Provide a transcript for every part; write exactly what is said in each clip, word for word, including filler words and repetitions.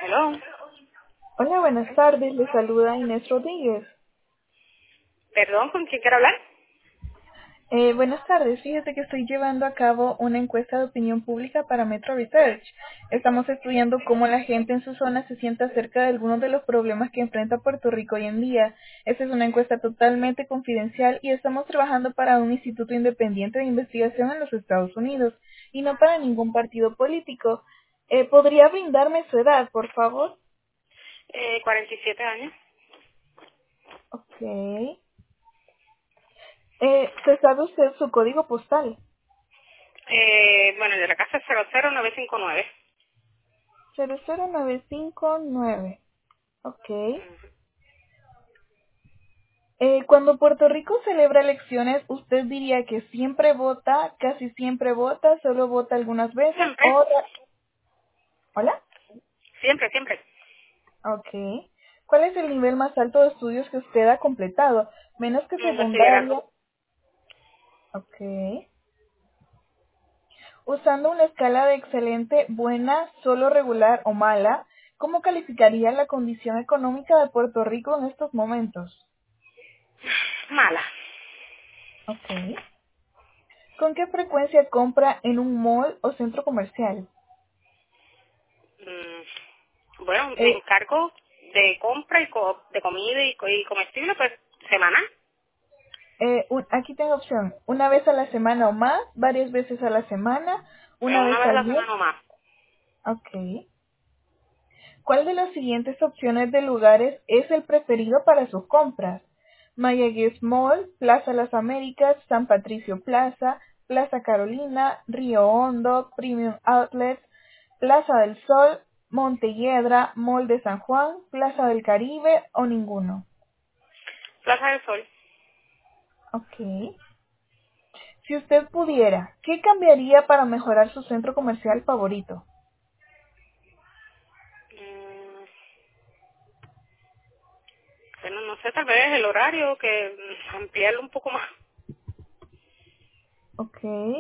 Hello. Hola, buenas tardes. Le saluda Inés Rodríguez. Perdón, ¿con quién quiero hablar? Eh, buenas tardes. Fíjese que estoy llevando a cabo una encuesta de opinión pública para Metro Research. Estamos estudiando cómo la gente en su zona se siente acerca de algunos de los problemas que enfrenta Puerto Rico hoy en día. Esta es una encuesta totalmente confidencial y estamos trabajando para un instituto independiente de investigación en los Estados Unidos y no para ningún partido político. Eh, ¿Podría brindarme su edad, por favor? Eh, cuarenta y siete años. Ok. Eh, ¿se sabe usted su código postal? Eh, bueno, el de la casa es cero cero nueve cinco nueve. cero cero nueve cinco nueve. Ok. Eh, cuando Puerto Rico celebra elecciones, ¿usted diría que siempre vota, casi siempre vota, solo vota algunas veces Siempre, o... ¿Hola? siempre, siempre. Ok. ¿Cuál es el nivel más alto de estudios que usted ha completado? Menos que Un bachillerato. secundaria. Ok. Usando una escala de excelente, buena, solo regular o mala, ¿cómo calificaría la condición económica de Puerto Rico en estos momentos? Mala. Ok. ¿Con qué frecuencia compra en un mall o centro comercial? Mm, bueno, me Eh, encargo de compra y co- de comida y, co- y comestible, pues, semanal. eh, un- aquí tengo opción. Una vez a la semana o más, varias veces a la semana, Eh, una una vez vez a al la mes. semana o más. Ok. ¿Cuál de las siguientes opciones de lugares es el preferido para sus compras? Mayagüez Mall, Plaza Las Américas, San Patricio Plaza, Plaza Carolina, Río Hondo, Premium Outlets, Plaza del Sol, Montelledra, Mall de San Juan, Plaza del Caribe o ninguno. Plaza del Sol. Ok. Si usted pudiera, ¿qué cambiaría para mejorar su centro comercial favorito? Mm, bueno, no sé, tal vez el horario, que mm, ampliarlo un poco más. Ok.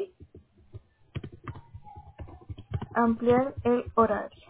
Ampliar el horario.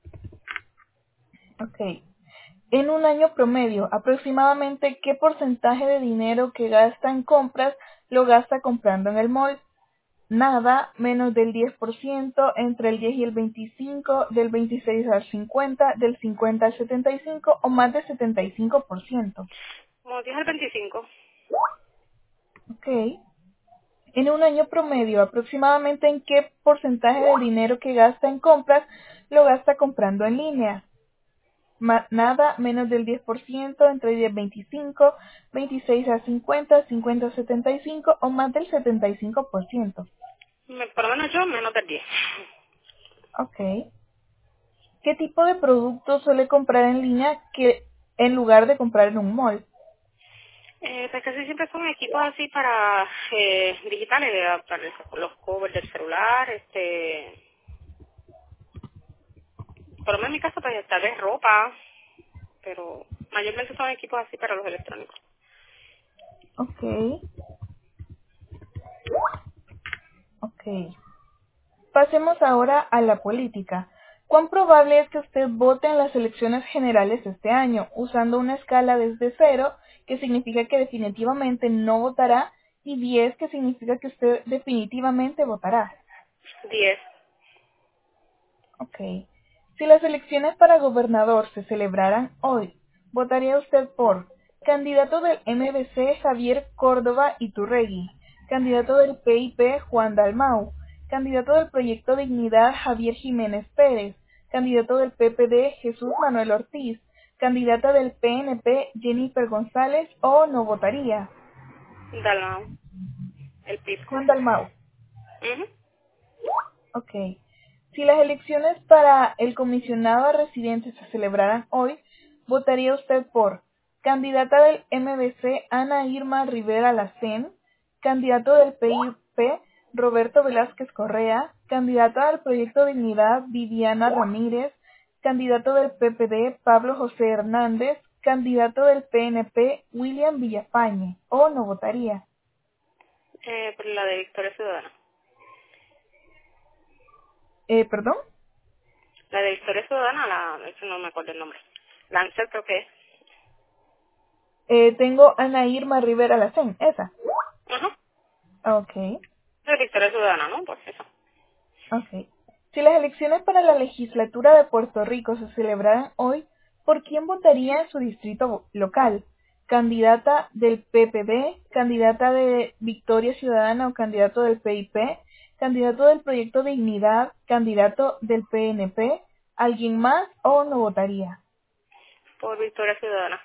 Ok. En un año promedio, aproximadamente qué porcentaje de dinero que gasta en compras lo gasta comprando en el mall. Nada, menos del diez por ciento, entre el diez y el veinticinco, del veintiséis al cincuenta, del cincuenta al setenta y cinco o más del setenta y cinco por ciento. Como diez al veinticinco. Ok. En un año promedio, aproximadamente en qué porcentaje del dinero que gasta en compras lo gasta comprando en línea. Ma- nada, menos del diez por ciento, entre diez a veinticinco, veintiséis a cincuenta, cincuenta a setenta y cinco o más del setenta y cinco por ciento. Me- Por lo menos yo, menos del diez. Ok. ¿Qué tipo de productos suele comprar en línea que en lugar de comprar en un mall? Eh, pues casi siempre son equipos así para eh, digitales, eh, para el- los covers del celular, este, por lo menos en mi caso pues tal vez ropa, pero mayormente son equipos así para los electrónicos. Ok. Ok. Pasemos ahora a la política. ¿Cuán probable es que usted vote en las elecciones generales este año, usando una escala desde cero, que significa que definitivamente no votará, y diez, que significa que usted definitivamente votará? diez. Ok. Si las elecciones para gobernador se celebraran hoy, ¿votaría usted por candidato del M V C Javier Córdoba Iturregui, candidato del P I P Juan Dalmau, candidato del Proyecto Dignidad Javier Jiménez Pérez, candidato del P P D Jesús Manuel Ortiz, candidata del P N P Jennifer González o no votaría? Dalmau, el P I B. Juan Dalmau. Ujú. Ok. Si las elecciones para el comisionado a residentes se celebraran hoy, ¿votaría usted por candidata del M V C Ana Irma Rivera Lacén, candidato del P I P Roberto Velázquez Correa, candidata del Proyecto Dignidad Viviana Ramírez, candidato del P P D Pablo José Hernández, candidato del P N P William Villafañe, o no votaría? Eh, por la de Victoria Ciudadana. Eh, ¿perdón? La de Victoria Ciudadana, la, eso no me acuerdo el nombre. Lancer creo que es. Eh, tengo Ana Irma Rivera Lacén, esa. Ajá. Okay, La de Victoria Ciudadana, ¿no? Pues eso. okay. Si las elecciones para la legislatura de Puerto Rico se celebraran hoy, ¿por quién votaría en su distrito local? ¿Candidata del P P D, candidata de Victoria Ciudadana o candidato del P I P, candidato del Proyecto Dignidad, candidato del P N P, alguien más o no votaría? Por Victoria Ciudadana.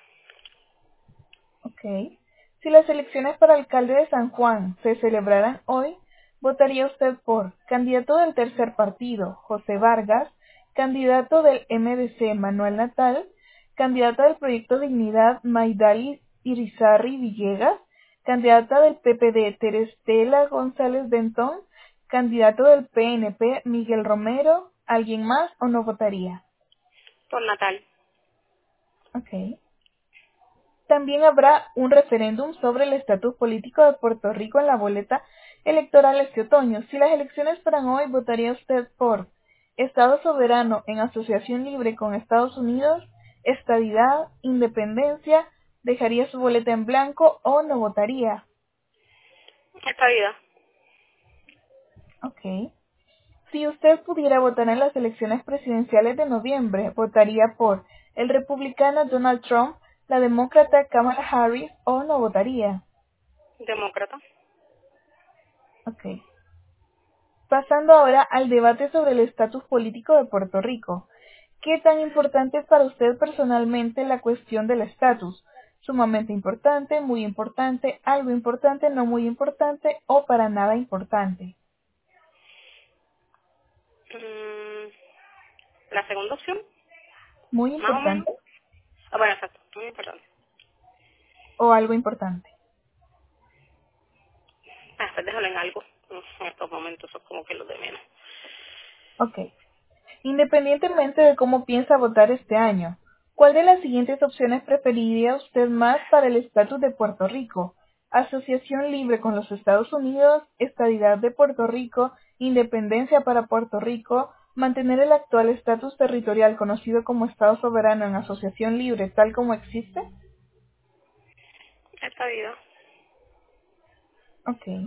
Ok. Si las elecciones para alcalde de San Juan se celebraran hoy, ¿votaría usted por candidato del tercer partido, José Vargas, candidato del M D C, Manuel Natal, candidata del Proyecto Dignidad, Maidali Irizarry Villegas, candidata del P P D, Terestela González Dentón, candidato del P N P, Miguel Romero, alguien más o no votaría? Por Natal. Ok. También habrá un referéndum sobre el estatus político de Puerto Rico en la boleta electoral este otoño. Si las elecciones fueran hoy, ¿votaría usted por Estado soberano en asociación libre con Estados Unidos, estadidad, independencia, dejaría su boleta en blanco o no votaría? Esta vida. Ok. Si usted pudiera votar en las elecciones presidenciales de noviembre, ¿votaría por el republicano Donald Trump, la demócrata Kamala Harris o no votaría? Demócrata. Ok. Pasando ahora al debate sobre el estatus político de Puerto Rico. ¿Qué tan importante es para usted personalmente la cuestión del estatus? ¿Sumamente importante, muy importante, algo importante, no muy importante o para nada importante? Mm, la segunda opción, ¿Muy más o menos. importante Ah, bueno, exacto. Muy importante. o algo importante? Ah, pues déjalo en algo. En estos momentos son como que los de menos. Ok. Independientemente de cómo piensa votar este año, ¿cuál de las siguientes opciones preferiría usted más para el estatus de Puerto Rico? Asociación libre con los Estados Unidos, estadidad de Puerto Rico, independencia para Puerto Rico, mantener el actual estatus territorial conocido como Estado soberano en asociación libre tal como existe. Esta vida. Ok.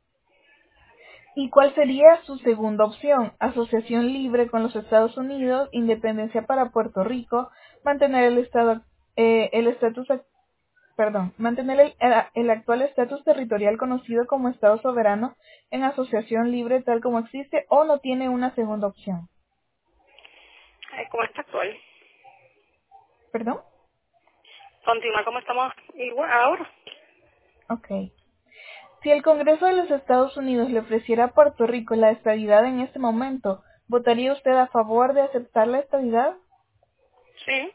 ¿Y cuál sería su segunda opción? Asociación libre con los Estados Unidos, independencia para Puerto Rico, mantener el estado, eh, el estatus, perdón, mantener el, el actual estatus territorial conocido como Estado soberano en asociación libre tal como existe o no tiene una segunda opción. Eh, como está actual. ¿Perdón? Continuar como estamos igual ahora. Ok. Si el Congreso de los Estados Unidos le ofreciera a Puerto Rico la estadidad en este momento, ¿votaría usted a favor de aceptar la estadidad? Sí.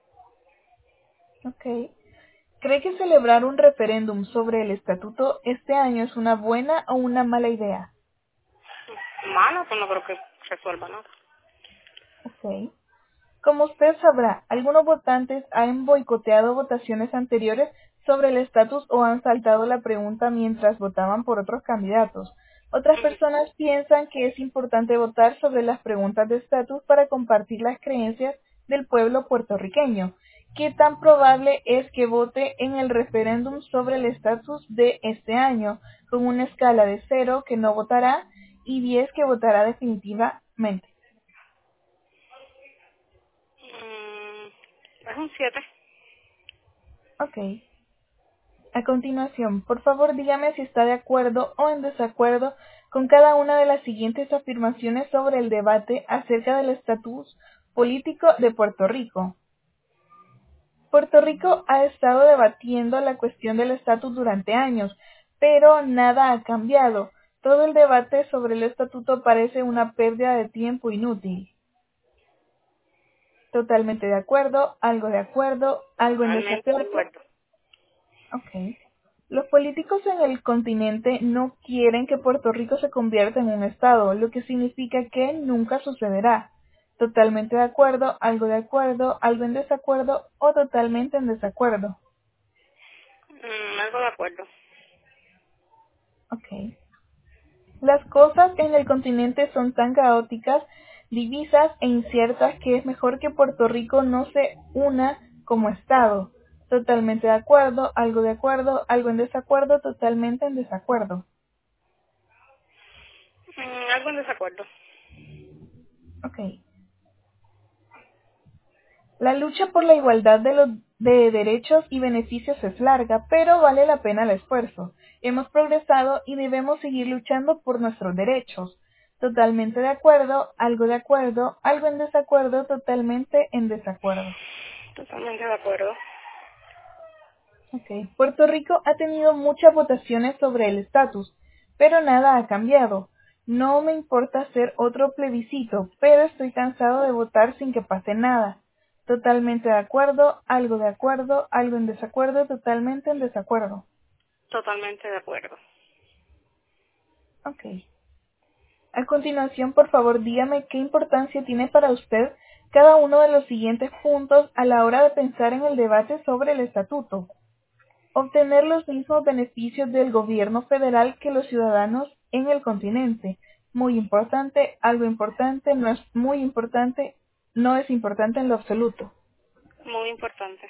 Ok. ¿Cree que celebrar un referéndum sobre el estatuto este año es una buena o una mala idea? Mala, pues no creo que resuelva nada. Ok. Como usted sabrá, algunos votantes han boicoteado votaciones anteriores sobre el estatus o han saltado la pregunta mientras votaban por otros candidatos. Otras Ujú. personas piensan que es importante votar sobre las preguntas de estatus para compartir las creencias del pueblo puertorriqueño. ¿Qué tan probable es que vote en el referéndum sobre el estatus de este año, con una escala de cero que no votará y diez que votará definitivamente? Mm, es un siete. Ok. A continuación, por favor dígame si está de acuerdo o en desacuerdo con cada una de las siguientes afirmaciones sobre el debate acerca del estatus político de Puerto Rico. Puerto Rico ha estado debatiendo la cuestión del estatus durante años, pero nada ha cambiado. Todo el debate sobre el estatuto parece una pérdida de tiempo inútil. Totalmente de acuerdo, algo de acuerdo, algo en Totalmente de desacuerdo. acuerdo. Ok. Los políticos en el continente no quieren que Puerto Rico se convierta en un estado, lo que significa que nunca sucederá. Totalmente de acuerdo, algo de acuerdo, algo en desacuerdo o totalmente en desacuerdo. Mm, algo de acuerdo. Ok. Las cosas en el continente son tan caóticas divisas e inciertas que es mejor que Puerto Rico no se una como Estado. Totalmente de acuerdo, algo de acuerdo, algo en desacuerdo, totalmente en desacuerdo. Mm, algo en desacuerdo. Ok. La lucha por la igualdad de, los, de derechos y beneficios es larga, pero vale la pena el esfuerzo. Hemos progresado y debemos seguir luchando por nuestros derechos. Totalmente de acuerdo, algo de acuerdo, algo en desacuerdo, totalmente en desacuerdo. Totalmente de acuerdo. Okay. Puerto Rico ha tenido muchas votaciones sobre el estatus, pero nada ha cambiado. No me importa hacer otro plebiscito, pero estoy cansado de votar sin que pase nada. Totalmente de acuerdo, algo de acuerdo, algo en desacuerdo, totalmente en desacuerdo. Totalmente de acuerdo. Ok. A continuación, por favor, dígame qué importancia tiene para usted cada uno de los siguientes puntos a la hora de pensar en el debate sobre el estatuto. Obtener los mismos beneficios del gobierno federal que los ciudadanos en el continente. Muy importante, algo importante, no es muy importante, no es importante en lo absoluto. Muy importante.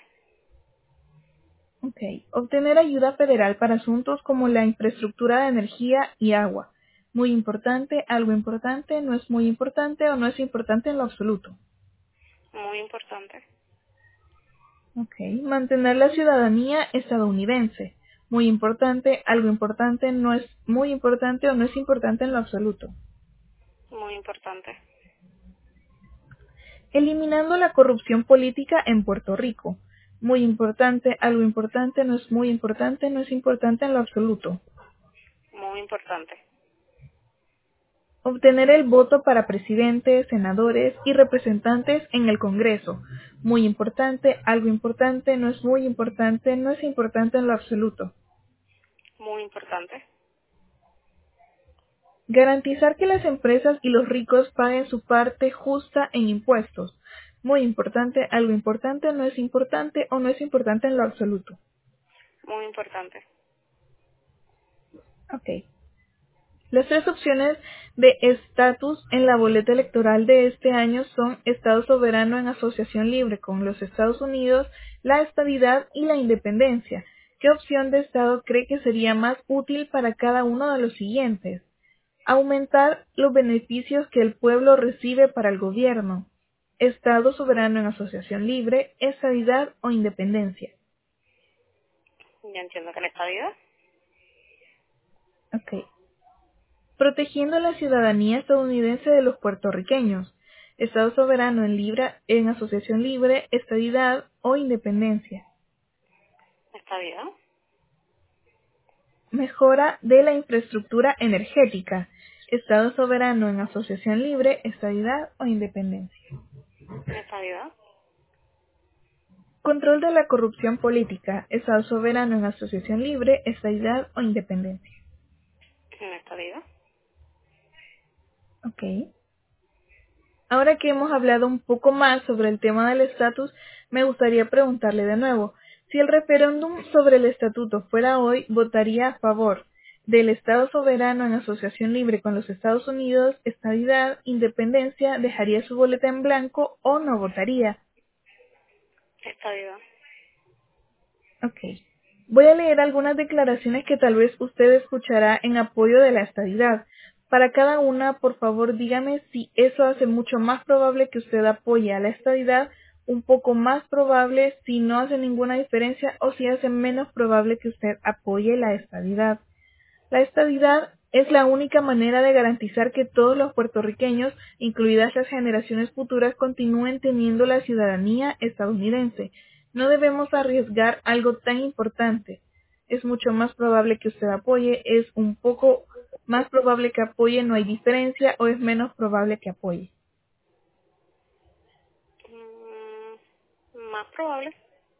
Okay. Obtener ayuda federal para asuntos como la infraestructura de energía y agua. Muy importante, algo importante, no es muy importante o no es importante en lo absoluto. Muy importante. Okay. Mantener la ciudadanía estadounidense. Muy importante, algo importante, no es muy importante o no es importante en lo absoluto. Muy importante. Eliminando la corrupción política en Puerto Rico. Muy importante, algo importante, no es muy importante, no es importante en lo absoluto. Muy importante. Obtener el voto para presidentes, senadores y representantes en el Congreso. Muy importante, algo importante, no es muy importante, no es importante en lo absoluto. Muy importante. Garantizar que las empresas y los ricos paguen su parte justa en impuestos. Muy importante, algo importante, no es importante o no es importante en lo absoluto. Muy importante. Ok. Las tres opciones de estatus en la boleta electoral de este año son Estado soberano en asociación libre con los Estados Unidos, la estadidad y la independencia. ¿Qué opción de Estado cree que sería más útil para cada uno de los siguientes? Aumentar los beneficios que el pueblo recibe para el gobierno. Estado soberano en asociación libre, estadidad o independencia. Ya entiendo que la estadía. Okay. Protegiendo la ciudadanía estadounidense de los puertorriqueños, Estado soberano en, libra, en asociación libre, estadidad o independencia. Estadía. Mejora de la infraestructura energética, Estado soberano en asociación libre, estadidad o independencia. Estadía. Control de la corrupción política, Estado soberano en asociación libre, estadidad o independencia. Estadía. Ok. Ahora que hemos hablado un poco más sobre el tema del estatus, me gustaría preguntarle de nuevo, si el referéndum sobre el estatuto fuera hoy, ¿votaría a favor del Estado soberano en asociación libre con los Estados Unidos, estadidad, independencia, dejaría su boleta en blanco o no votaría? Estadía. Ok. Voy a leer algunas declaraciones que tal vez usted escuchará en apoyo de la estadidad. Para cada una, por favor, dígame si eso hace mucho más probable que usted apoye a la estadidad, un poco más probable si no hace ninguna diferencia o si hace menos probable que usted apoye la estadidad. La estadidad es la única manera de garantizar que todos los puertorriqueños, incluidas las generaciones futuras, continúen teniendo la ciudadanía estadounidense. No debemos arriesgar algo tan importante. Es mucho más probable que usted apoye, es un poco más probable que apoye, no hay diferencia, o es menos probable que apoye. Mm, más probable.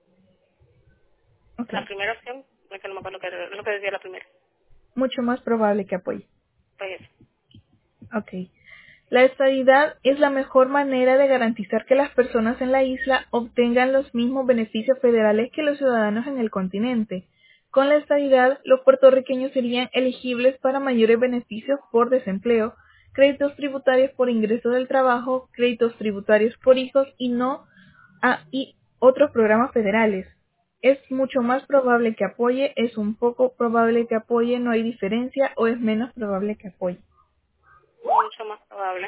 La Okay. primera opción, es que no me acuerdo lo que, lo que decía la primera. Mucho más probable que apoye. Pues eso. Ok. La estadidad es la mejor manera de garantizar que las personas en la isla obtengan los mismos beneficios federales que los ciudadanos en el continente. Con la estadidad, los puertorriqueños serían elegibles para mayores beneficios por desempleo, créditos tributarios por ingreso del trabajo, créditos tributarios por hijos y no a, y otros programas federales. Es mucho más probable que apoye, es un poco probable que apoye, no hay diferencia o es menos probable que apoye. Mucho más probable.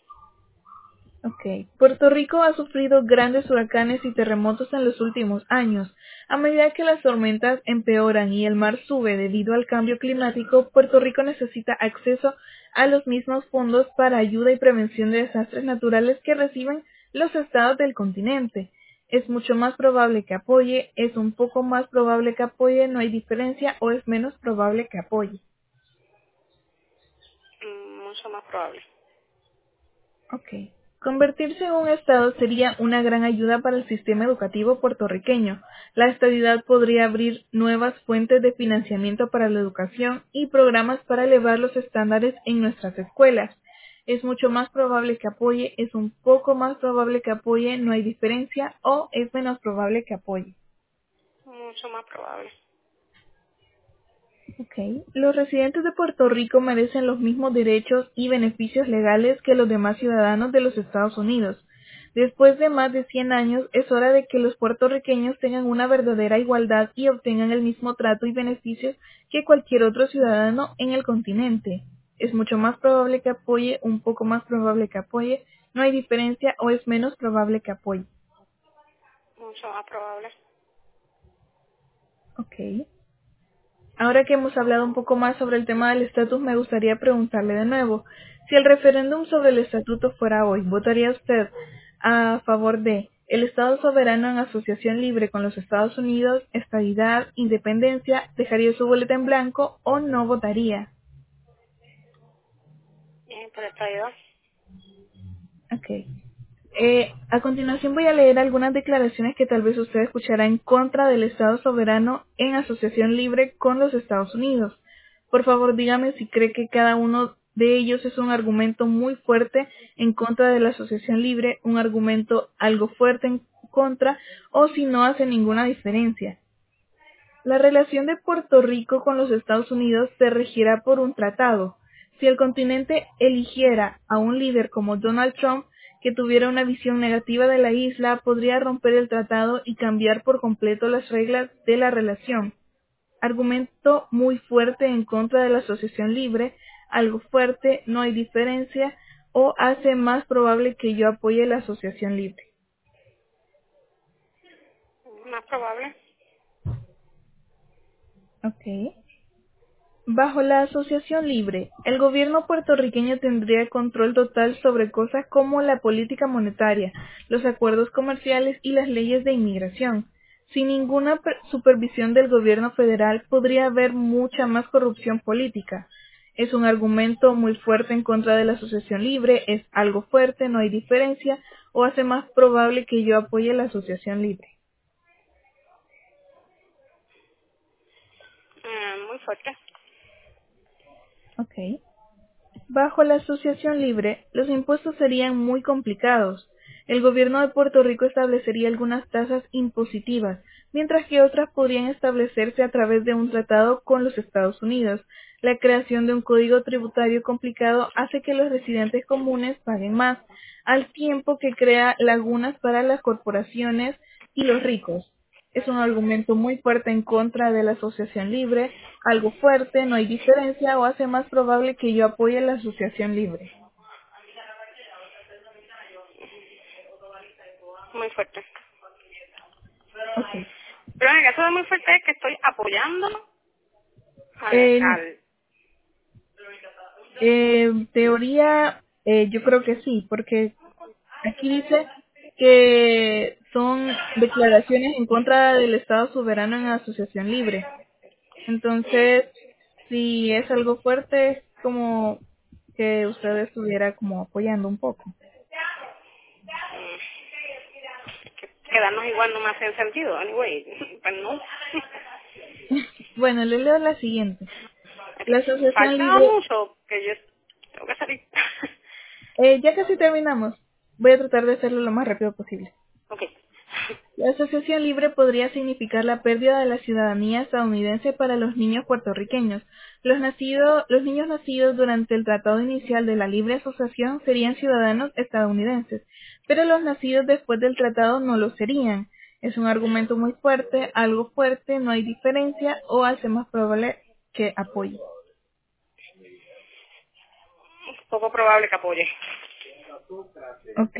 Okay. Puerto Rico ha sufrido grandes huracanes y terremotos en los últimos años. A medida que las tormentas empeoran y el mar sube debido al cambio climático, Puerto Rico necesita acceso a los mismos fondos para ayuda y prevención de desastres naturales que reciben los estados del continente. Es mucho más probable que apoye, es un poco más probable que apoye, no hay diferencia o es menos probable que apoye. Mm, Mucho más probable. Ok. Convertirse en un estado sería una gran ayuda para el sistema educativo puertorriqueño. La estadidad podría abrir nuevas fuentes de financiamiento para la educación y programas para elevar los estándares en nuestras escuelas. Es mucho más probable que apoye, es un poco más probable que apoye, no hay diferencia o es menos probable que apoye. Mucho más probable. Okay. Los residentes de Puerto Rico merecen los mismos derechos y beneficios legales que los demás ciudadanos de los Estados Unidos. Después de más de cien años, es hora de que los puertorriqueños tengan una verdadera igualdad y obtengan el mismo trato y beneficios que cualquier otro ciudadano en el continente. Es mucho más probable que apoye, un poco más probable que apoye, no hay diferencia o es menos probable que apoye. Mucho más probable. Okay. Ahora que hemos hablado un poco más sobre el tema del estatus, me gustaría preguntarle de nuevo, si el referéndum sobre el estatuto fuera hoy, ¿votaría usted a favor de el Estado soberano en asociación libre con los Estados Unidos, estadidad, independencia, dejaría su boleta en blanco o no votaría? Eh, por estadidad. Okay. Eh, a continuación voy a leer algunas declaraciones que tal vez usted escuchará en contra del Estado soberano en asociación libre con los Estados Unidos. Por favor, dígame si cree que cada uno de ellos es un argumento muy fuerte en contra de la asociación libre, un argumento algo fuerte en contra, o si no hace ninguna diferencia. La relación de Puerto Rico con los Estados Unidos se regirá por un tratado. Si el continente eligiera a un líder como Donald Trump, que tuviera una visión negativa de la isla, podría romper el tratado y cambiar por completo las reglas de la relación. Argumento muy fuerte en contra de la asociación libre, algo fuerte, no hay diferencia, o hace más probable que yo apoye la asociación libre. Más probable. Okay. Bajo la asociación libre, el gobierno puertorriqueño tendría control total sobre cosas como la política monetaria, los acuerdos comerciales y las leyes de inmigración. Sin ninguna supervisión del gobierno federal podría haber mucha más corrupción política. Es un argumento muy fuerte en contra de la asociación libre, es algo fuerte, no hay diferencia, o hace más probable que yo apoye la asociación libre. Eh, muy fuerte. Okay. Bajo la asociación libre, los impuestos serían muy complicados. El gobierno de Puerto Rico establecería algunas tasas impositivas, mientras que otras podrían establecerse a través de un tratado con los Estados Unidos. La creación de un código tributario complicado hace que los residentes comunes paguen más, al tiempo que crea lagunas para las corporaciones y los ricos. Es un argumento muy fuerte en contra de la asociación libre, algo fuerte, no hay diferencia o hace más probable que yo apoye la asociación libre. Muy fuerte. Okay. Pero en el caso de muy fuerte es que estoy apoyando al, En al eh, teoría, eh, yo creo que sí, porque aquí dice que son declaraciones en contra del Estado soberano en asociación libre. Entonces, si es algo fuerte, es como que usted estuviera como apoyando un poco. quedarnos igual no me hace sentido. Anyway, pues no. Bueno, le leo la siguiente. La asociación Falta libre, mucho que yo tengo que salir. eh, ya casi terminamos. Voy a tratar de hacerlo lo más rápido posible. Ok. La asociación libre podría significar la pérdida de la ciudadanía estadounidense para los niños puertorriqueños. Los, nacido, los niños nacidos durante el tratado inicial de la libre asociación serían ciudadanos estadounidenses, pero los nacidos después del tratado no lo serían. Es un argumento muy fuerte, algo fuerte, no hay diferencia o hace más probable que apoye. Poco probable que apoye. Ok.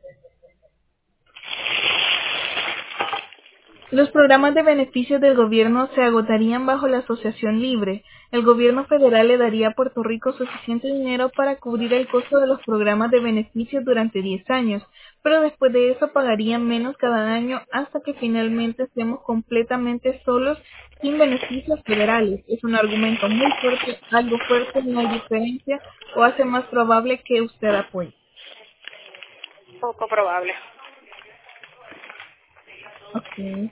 Los programas de beneficios del gobierno se agotarían bajo la asociación libre. El gobierno federal le daría a Puerto Rico suficiente dinero para cubrir el costo de los programas de beneficios durante diez años, pero después de eso pagarían menos cada año hasta que finalmente estemos completamente solos sin beneficios federales. Es un argumento muy fuerte, algo fuerte, no hay diferencia o hace más probable que usted apoye. Poco probable. Ok.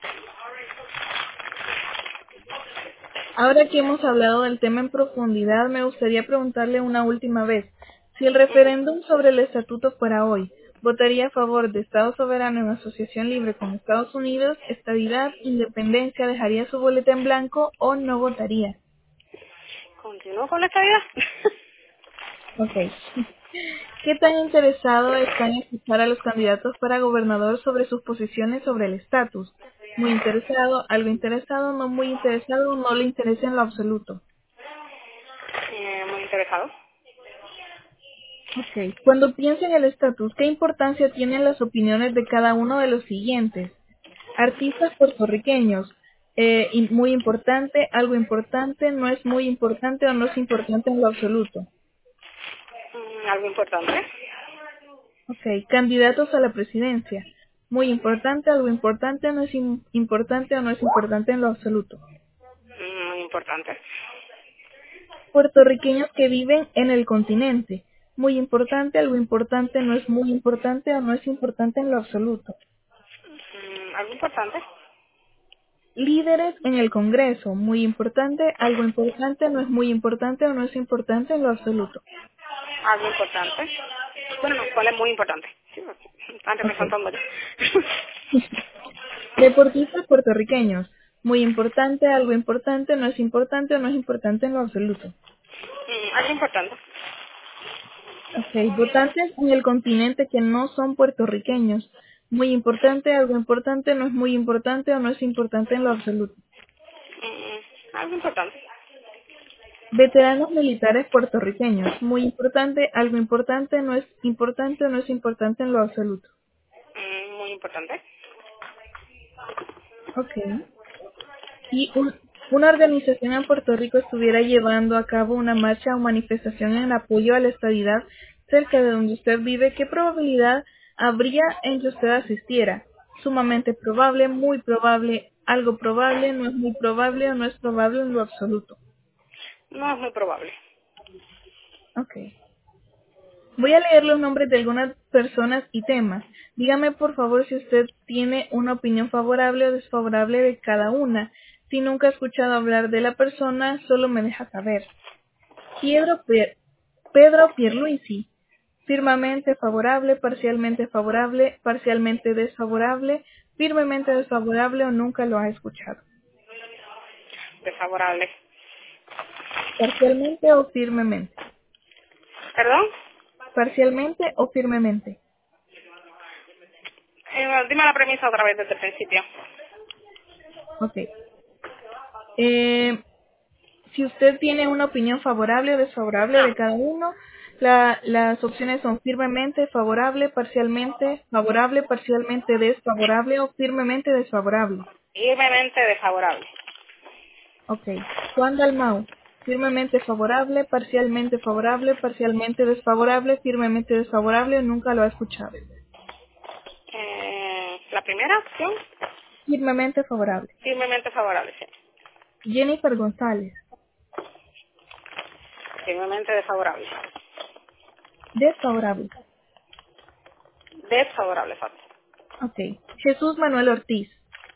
Ahora que hemos hablado del tema en profundidad, me gustaría preguntarle una última vez. Si el Ujú. referéndum sobre el estatuto fuera hoy, ¿votaría a favor de Estado soberano en asociación libre con Estados Unidos, estadidad, independencia, dejaría su boleta en blanco o no votaría? ¿Continúo con la estadía? Ok. ¿Qué tan interesado está en escuchar a los candidatos para gobernador sobre sus posiciones sobre el estatus? Muy interesado, algo interesado, no muy interesado, no le interesa en lo absoluto. eh, muy interesado. Ok. Cuando piensa en el estatus, ¿qué importancia tienen las opiniones de cada uno de los siguientes? Artistas puertorriqueños. Eh, y muy importante, algo importante, no es muy importante o no es importante en lo absoluto. Mm, algo importante. Ok. Candidatos a la presidencia. Muy importante, algo importante, no es im- importante o no es importante en lo absoluto. Mm, muy importante. Puertorriqueños que viven en el continente. Muy importante, algo importante, no es muy importante o no es importante en lo absoluto. Mm, algo importante. Líderes en el Congreso, muy importante, algo importante, no es muy importante o no es importante en lo absoluto. Algo importante. Bueno, no, ¿cuál es muy importante? Sí, antes me Ok. faltando ya. Deportistas puertorriqueños, muy importante, algo importante, no es importante o no es importante en lo absoluto. Mm, algo importante. Ok. Votantes en el continente que no son puertorriqueños, muy importante, algo importante, no es muy importante o no es importante en lo absoluto. Mm, algo importante. Veteranos militares puertorriqueños, muy importante, algo importante, no es importante o no es importante en lo absoluto. Mm, muy importante. Ok. Si un- una organización en Puerto Rico estuviera llevando a cabo una marcha o manifestación en apoyo a la estadidad cerca de donde usted vive, ¿qué probabilidad habría en que usted asistiera? Sumamente probable, muy probable, algo probable, no es muy probable o no es probable en lo absoluto. No es muy probable. Ok. Voy a leer los nombres de algunas personas y temas. Dígame por favor si usted tiene una opinión favorable o desfavorable de cada una. Si nunca ha escuchado hablar de la persona, solo me deja saber. Pedro, Pier- Pedro Pierluisi. Firmemente favorable, parcialmente favorable, parcialmente desfavorable, firmemente desfavorable o nunca lo ha escuchado. Desfavorable. Parcialmente o firmemente. ¿Perdón? Parcialmente o firmemente. Eh, dime la premisa otra vez desde el principio. Ok. Eh, Si usted tiene una opinión favorable o desfavorable de Ah, cada uno, la- las opciones son firmemente favorable, parcialmente favorable, parcialmente desfavorable o firmemente desfavorable. firmemente desfavorable. Ok. Juan Dalmau, firmemente favorable, parcialmente favorable, parcialmente desfavorable, firmemente desfavorable o nunca lo ha escuchado. Eh, la primera opción, Firmemente favorable. firmemente favorable, sí. Jennifer González, Firmemente desfavorable. desfavorable. Desfavorable, exacto. Ok. Jesús Manuel Ortiz,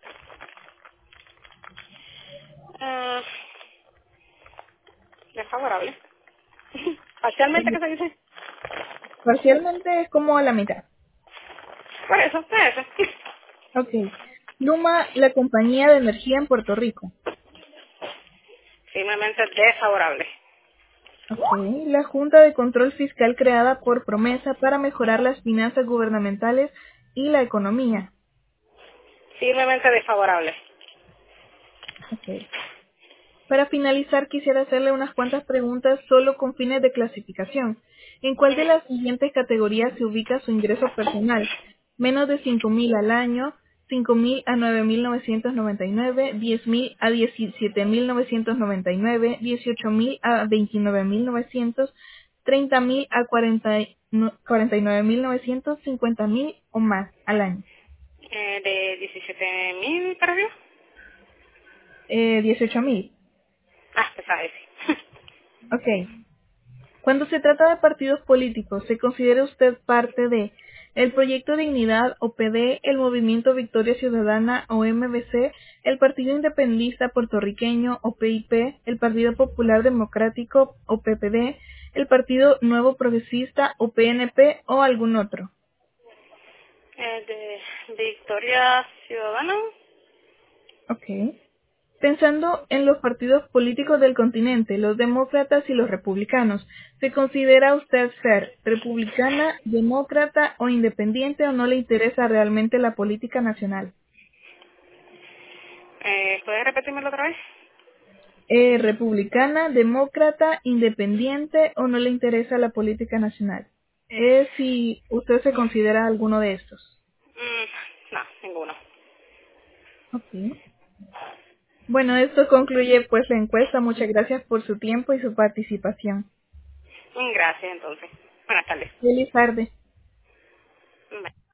Eh, desfavorable. ¿Parcialmente qué se dice? parcialmente es como a la mitad. Por eso, por eso. Ok. Luma, la compañía de energía en Puerto Rico. Firmemente desfavorable. Ok. La Junta de Control Fiscal creada por promesa para mejorar las finanzas gubernamentales y la economía. Firmemente desfavorable. Ok. Para finalizar, quisiera hacerle unas cuantas preguntas solo con fines de clasificación. ¿En cuál de Ujú. las siguientes categorías se ubica su ingreso personal? Menos de cinco mil al año, cinco mil a nueve mil novecientos noventa y nueve, diez mil a diecisiete mil novecientos noventa y nueve, dieciocho mil a veintinueve mil novecientos, treinta mil a cuarenta y nueve mil novecientos, cincuenta mil o más al año. Eh, de diecisiete mil para arriba. Eh, dieciocho mil. Ah, pesada ese. Ok. Cuando se trata de partidos políticos, ¿se considera usted parte de el Proyecto Dignidad o P D, el Movimiento Victoria Ciudadana o M V C, el Partido Independentista Puertorriqueño o P I P, el Partido Popular Democrático o P P D, el Partido Nuevo Progresista o P N P o algún otro? Eh, de Victoria Ciudadana. Ok. Pensando en los partidos políticos del continente, los demócratas y los republicanos, ¿se considera usted ser republicana, demócrata o independiente o no le interesa realmente la política nacional? Eh, ¿Puedes repetírmelo otra vez? Eh, ¿Republicana, demócrata, independiente o no le interesa la política nacional? Es si usted se considera alguno de estos. Mm, no, ninguno. Ok. Bueno, esto concluye pues la encuesta. Muchas gracias por su tiempo y su participación. Mm, Gracias, entonces. Buenas tardes. Feliz tarde. Bye.